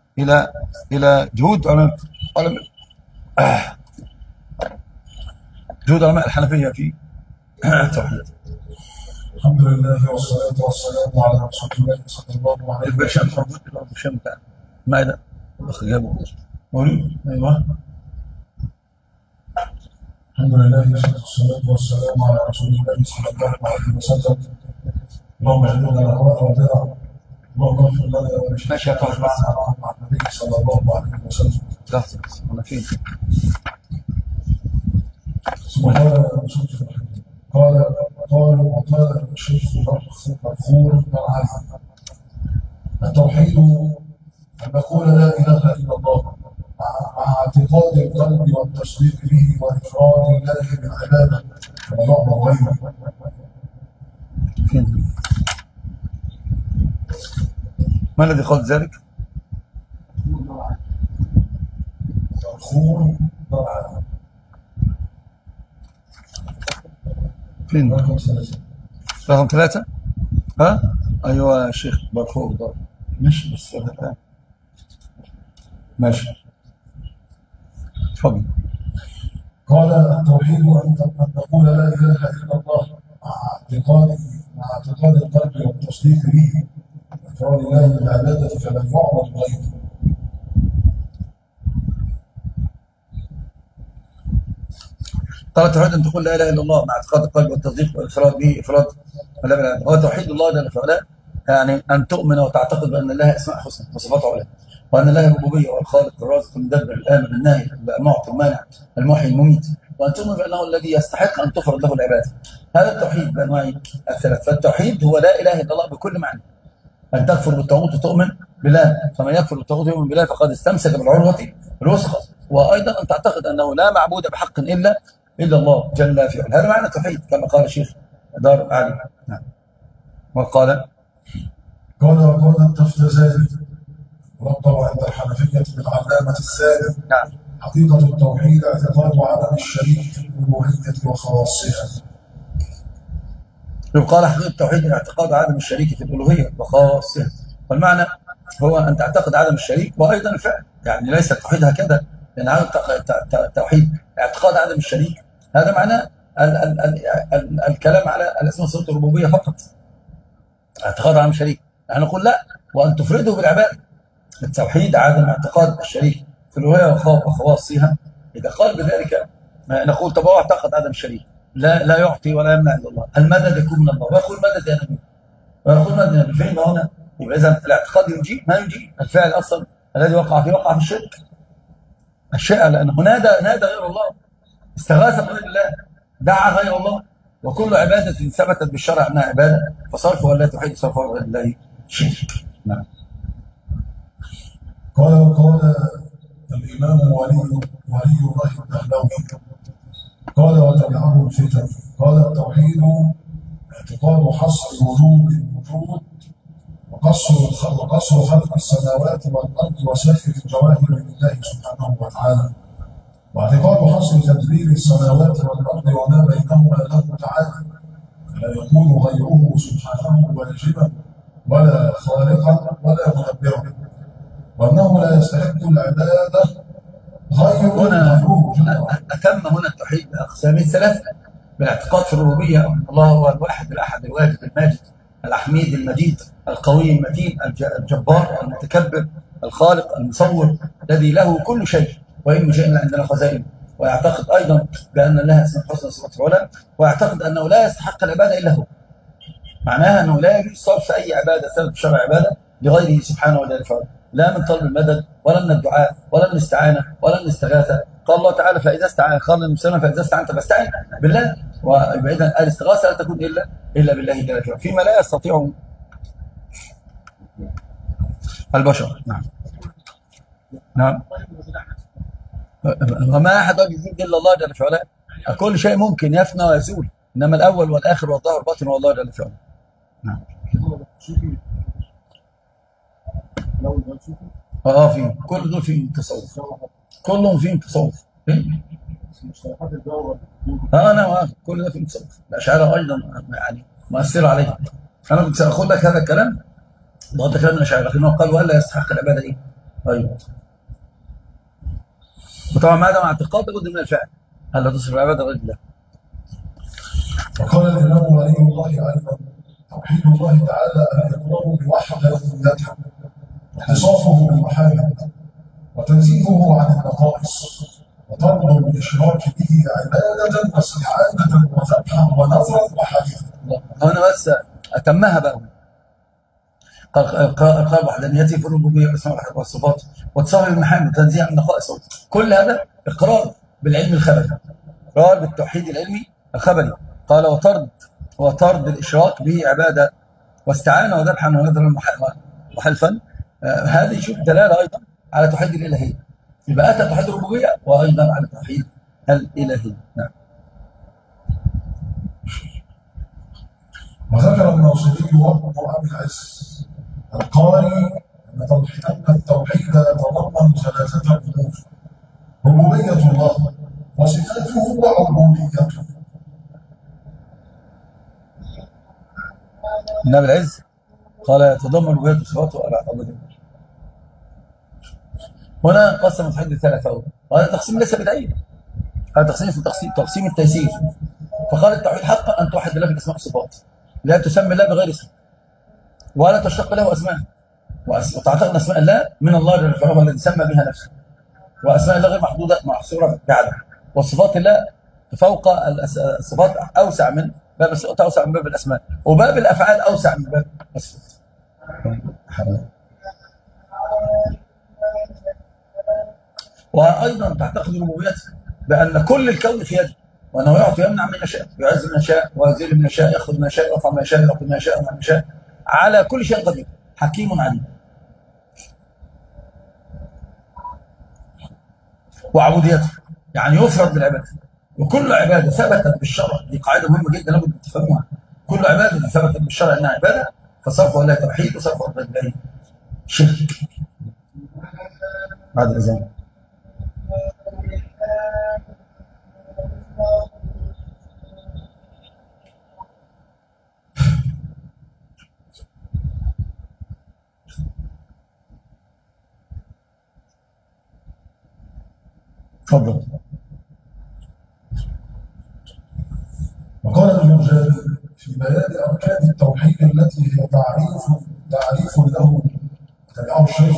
إلى جهود علماء الحنفية في التوحيد. الحمد لله والصلاة والسلام على رسول الله صلى الله عليه وسلم. الشام موجود، الشام بتاع المائدة الأخ جابه مولي. أيوه. الحمد لله والصلاة والسلام على رسول الله صلى الله عليه وسلم. اللهم اهدنا الهواء والبدع، اللهم اغفر لنا ولشيخنا مع النبي صلى الله عليه وسلم. أنا فين؟ قال الشيخ مغفور مرعى: التوحيد أن نقول لا إله إلا الله مع اعتقاد القلب والتصديق به وإفراد الله بالعبادة ولا يعبد غيره. فين؟ ما الذي قال ذلك؟ مغفور مرعى. فين؟ رقم 3. ها؟ أيوة يا شيخ مرفوع ده ماشي بس ماشي. تفضل. قال التوحيد أن نقول لا إله إلا الله مع اعتقاد القلب والتصديق به وإفراد الله بالعبادة فلا يعبد غيره. قال التوحيد أن تقول لا إله إلا الله مع اعتقاد القلب والتصديق والإفراد به إفراد ولا بالعبادة. هو توحيد الله جل وعلا يعني أن تؤمن وتعتقد بأن الله أسماء حسنى وصفات علاه، وأن الله الربوبية والخالق الرازق المدبر الآمر الناهي المعطي المانع المحيي المميت، وأن تؤمن بأنه الذي يستحق أن تفرض له العبادة. هذا التوحيد بأنواعه الثلاث. فالتوحيد هو لا إله إلا الله بكل معنى، أن تكفر بالطاغوت وتؤمن بالله، فمن يكفر بالطاغوت ويؤمن بالله فقد استمسك بالعروة الوثقى. وأيضا أن تعتقد أنه لا معبود بحق إلا الله جل في علاه. هذا معنى التوحيد كما قال الشيخ دار علي. نعم. وقال التفتزاني ربط عند الحنفية بالعلامة السالم: نعم. حقيقة التوحيد اعتقاد عدم الشريك في الألوهية وخواصها. يقال حقيقة التوحيد اعتقاد عدم الشريك في الألوهية وخاصها. والمعنى هو أن تعتقد عدم الشريك وأيضا الفعل، يعني ليس التوحيد هكذا، لأن هذا التوحيد اعتقاد عدم الشريك هذا معناه الكلام على الأسماء والصفات الربوبية فقط، اعتقاد عدم الشريك. يعني نقول لا، وأن تفرده بالعبادة. التوحيد عدم اعتقاد الشريك في الألوهية وخواصها. إذا قال بذلك نقول طب هو اعتقد عدم الشريك، لا يعطي ولا يمنع الا الله، المدد يكون من الله، ويقول مدد يا نبي، ويقول مدد يا نبي. فين هنا؟ يبقى اذا الاعتقاد يجيب ما يجيب الفعل اصلا الذي وقع في الشرك. الشيء لانه نادى غير الله، استغاث بغير الله، دعا غير الله، وكل عباده ثبتت بالشرع انها عباده فصرفها لا تحيد صرفها غير الله شرك. نعم. قال الامام ولي الله الدهلوي قال وتبعه الفتن. قال التوحيد اعتقاد حصر وجوب الوجود وقصر خلق السماوات والارض وسائر الجواهر لله سبحانه وتعالى، واعتقاد حصر تدبير السماوات والارض وما بينهما له تعالى، فلا يكون غيره سبحانه واجبا ولا خالقا ولا مدبرا، وانه لا يستحق العباده هنا أتم هنا التوحيد بأقسامه ثلاثة: بالاعتقاد في الربوبية، الله هو الواحد الأحد الواجد الماجد الحميد المجيد القوي المتين الجبار المتكبر الخالق المصور الذي له كل شيء وإن من شيء إلا عندنا خزائنه. ويعتقد أيضا بأن الله اسمه الحسنى وصفاته العلى، ويعتقد أنه لا يستحق العبادة إلا هو. معناها أنه لا يجوز صرف أي عبادة ثبت بشرع عبادة لغيره سبحانه وتعالى، لا من طلب المدد ولا من الدعاء ولا من الاستعانة ولا من الاستغاثة. قال الله تعالى فإذا استعان قال المسلم فإذا استعنت فاستعن بالله. ويبقى إذن الاستغاثة لا تكون إلا بالله جل وعلا فيما لا يستطيع البشر. نعم. نعم. وما أحد يجيب إلا الله جل وعلا. كل شيء ممكن يفنى ويزول، إنما الأول والآخر والظاهر والباطن هو الله جل وعلا. نعم. في كل دول في تصوف، كلهم فيهم تصوف. انا كل ده في تصوف. الاشاعره ايضا يعني مؤثره عليه. انا كنت ساخذ لك هذا الكلام بغض كلام الاشاعره، لكنه قال ولا يستحق العباده ايوه. وطبعا ما دام اعتقاد لابد من الفعل، الا تصرف العباده غير الله. وقال الإمام ولي الله أيضا: توحيد الله تعالى أن يقوم بوحدانيته واتصافه بالمحارم وتنزيهه عن النقائص وطرد الإشراك به عبادة واستعانة وذبحا ونظرا وحديثا. هنا بس أتمها بقى. قال وحدانيته في الربوبية والأسماء والصفات واتصافه بالمحارم وتنزيه عن النقائص، كل هذا إقرار بالعلم الخبري، إقرار بالتوحيد العلمي الخبري. قال وطرد الإشراك به عبادة واستعانة وذبحا ونظرا وحلفا. هذه شوف دلالة أيضا على توحيد الإلهية، يبقى أتى توحيد الربوبية وأيضا على توحيد الإلهية. نعم. وذكر الناصري وابن أبي العز القاري أن التوحيد يتضمن ثلاثة أمور: ربوبية الله وصفاته وعبوديته. ابن أبي العز قال يتضمن ربوبية وصفاته وعبوديته. هنا قسم التوحيد لثلاثة، وهذا تقسيم ليس بدعي، هذا تقسيم التيسير. فقال التوحيد حقا أن توحد الله في الأسماء والصفات، لا تسمي الله بغير اسم ولا تشتق له أسماء، وتعتقد أسماء الله من الله جل وعلا الذي سمى بها نفسه، وأسماء الله غير محدودة محصورة بعدها، وصفات الله فوق الصفات أوسع من باب الصفات، أوسع من باب الأسماء، وباب الأفعال أوسع من باب الصفات. وأيضا تعتقد ربوبيته بأن كل الكون في يده، وأنه يعطي ويمنع من يشاء، يعز من يشاء ويذل من يشاء، يأخذ من يشاء، يرفع من يشاء، يعطي من يشاء ومن يشاء، على كل شيء قدير، حكيم عليم. وعبوديته يعني يفرد بالعبادة، وكل عبادة ثبتت بالشرع، دي قاعدة مهمة جدا لابد تفهموها، كل عبادة ثبتت بالشرع أنها عبادة فصرفها لله توحيد وصرفها لله شرك. بعد الأذان. تفضل. وقال الجرجاني في بيان أركان التوحيد التي هي تعريف له تبعه الشيخ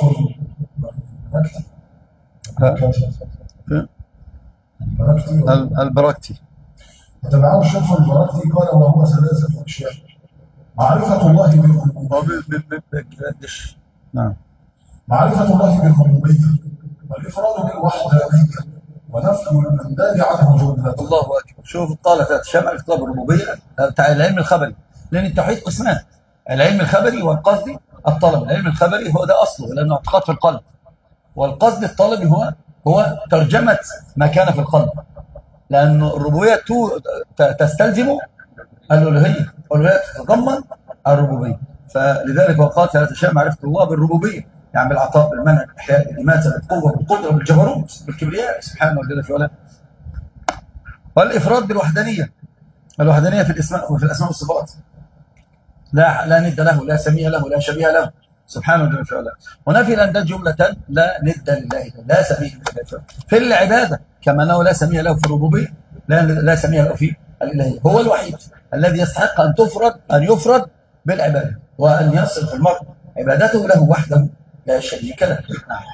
البراكتي وتبعه الشيخ البراكتي قال: وهو ثلاثة أشياء: معرفة الله بالربوبية، نعم، معرفة الله بالربوبية والإفراد بالوحدانية ونفي الأنداد عنه جملة. الله أكبر. شوف قال شمل في طلب الربوبية بتاع العلم الخبري، لأن التوحيد قسمان: العلم الخبري والقصدي الطلب. العلم الخبري هو ده أصله لأنه اعتقاد في القلب، والقصد الطلبي هو ترجمة ما كان في القلب، لأن الربوبية تستلزم الألوهية، والألوهية تتضمن الربوبية. فلذلك وقال ثلاثة أشياء: معرفة الله بالربوبية يعني بالعطاء، بالمنع، بالإحياء، بالإماتة، بالقوة، بالقدرة، بالجبروت، بالكبرياء سبحانه وتعالى في علاه. والإفراد بالوحدانية، الوحدانية في الأسماء والصفات، لا ند له، لا سميع له، لا شبيه له سبحانه وتعالى في علاه. ونفي الأنداد جملة: لا ند لله، لا سميع له في العبادة، كما أنه لا سميع له في الربوبية، لا سميع له في الإلهية. هو الوحيد الذي يستحق أن يفرد بالعبادة، وأن يصرف المرء عبادته له وحده لا شريك له.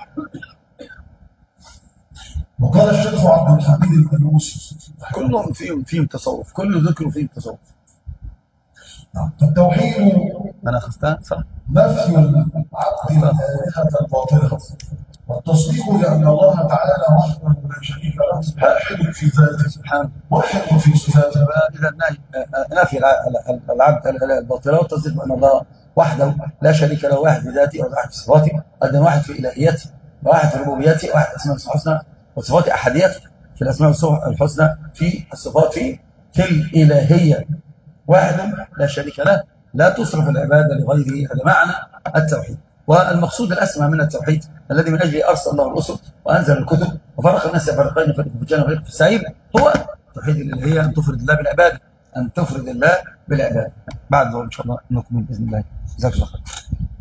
وقال الشيخ عبد الحميد البلوسي: كلهم فيهم تصوف، كل ذكر فيه تصوف. التوحيد أنا أخذتها صح؟ نفي العبد الآلهة الباطلة، والتصديق لأن الله تعالى وحده لا شريك له، واحد في ذاته سبحانه، واحد في صفاته. إذا نفي العبد الآلهة الباطلة، والتصديق بأن الله وحده لا شريك له، واحد في ذاته وواحد في صفاته، أيضا واحد في إلهيته، وواحد في ربوبيته، واحد في أسماء الحسنى وصفات أحديته في الأسماء الحسنى، في الصفات، في الإلهية، واحد لا شريك له، لا تصرف العبادة لغيره. هذا معنى التوحيد. والمقصود الأسمى من التوحيد الذي من أجله أرسل الله الرسل وأنزل الكتب وفرق الناس فريقين، فريق في الجنة وفريق في السعير، هو توحيد الإلهية، أن تفرد الله بالعبادة، أن تفرد الله بالعبادة. بعد إن شاء الله نكمل بإذن الله. جزاك الله خير.